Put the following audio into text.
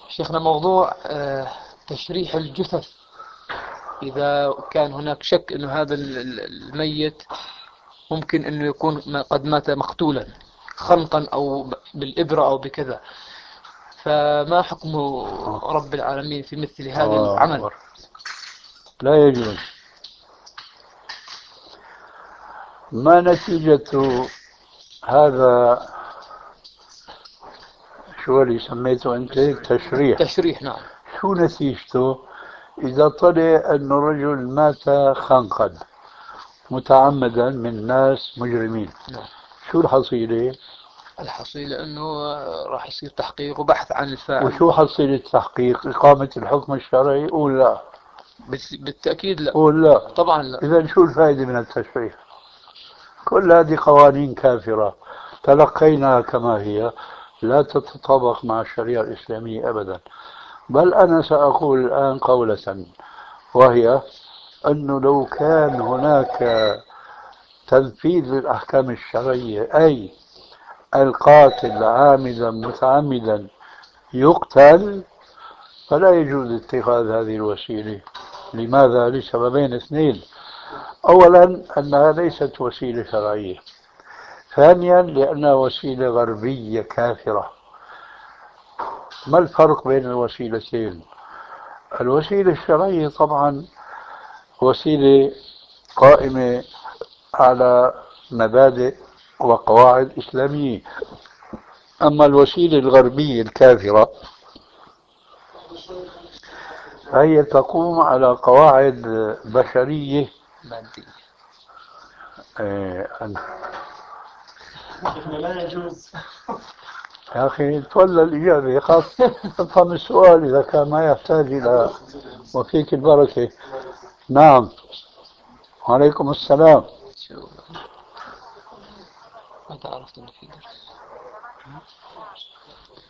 شيخنا موضوع تشريح الجثث، إذا كان هناك شك أنه هذا الميت ممكن أنه يكون قد مات مقتولا خنقا أو بالإبرة أو بكذا، فما حكم رب العالمين في مثل هذا العمل؟ أكبر. لا يجوز. ما نتيجة هذا؟ شو اللي سميته أنت تشريح؟ تشريح، نعم. شو نتيجته إذا طلع أن الرجل مات خنقا متعمدا من ناس مجرمين؟ نعم. شو الحصيلة؟ الحصيلة أنه راح يصير تحقيق وبحث عن الفاعل. وشو حصيلة التحقيق؟ إقامة الحكم الشرعي؟ قول لا. بالتأكيد لا. قول لا. طبعا لا. إذا شو الفائدة من التشريح؟ كل هذه قوانين كافرة تلقيناها كما هي، لا تتطابق مع الشريعة الإسلامية أبدا. بل أنا سأقول الآن قولة، وهي أنه لو كان هناك تنفيذ للأحكام الشرعية، أي القاتل عامدا متعمدا يقتل، فلا يجوز اتخاذ هذه الوسيلة. لماذا؟ لسببين اثنين: أولا أنها ليست وسيلة شرعية، ثانيا لأنها وسيلة غربية كافرة. ما الفرق بين الوسيلتين؟ الوسيلة الشرعية طبعا وسيلة قائمة على مبادئ وقواعد إسلامية، أما الوسيلة الغربية الكافرة فهي تقوم على قواعد بشرية مادية. آه، لا يجوز. يا أخي تولى الإجابة، خاص افهم السؤال إذا كان ما يحتاج إلى وفيك البركة. نعم. وعليكم السلام. شو متى عرفت أنه في درس؟